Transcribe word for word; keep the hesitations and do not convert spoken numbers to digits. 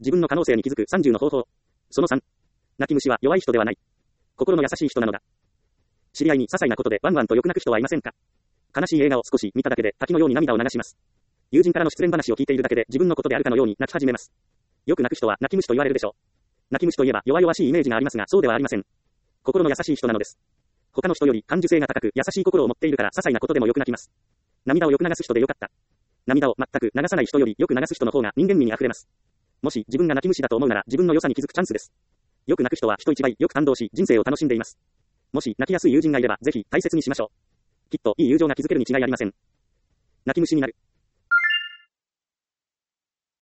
自分の可能性に気づくさんじゅうの方法。そのさん。泣き虫は弱い人ではない。心の優しい人なのだ。知り合いに些細なことでワンワンとよく泣く人はいませんか？悲しい映画を少し見ただけで滝のように涙を流します。友人からの失恋話を聞いているだけで自分のことであるかのように泣き始めます。よく泣く人は泣き虫と言われるでしょう。泣き虫といえば弱々しいイメージがありますが、そうではありません。心の優しい人なのです。他の人より感受性が高く優しい心を持っているから些細なことでもよく泣きます。涙をよく流す人でよかった。涙を全く流さない人よりよく流す人の方が人間味に溢れます。もし自分が泣き虫だと思うなら自分の良さに気づくチャンスです。よく泣く人は人一倍よく感動し人生を楽しんでいます。もし泣きやすい友人がいればぜひ大切にしましょう。きっといい友情が築けるに違いありません。泣き虫になる。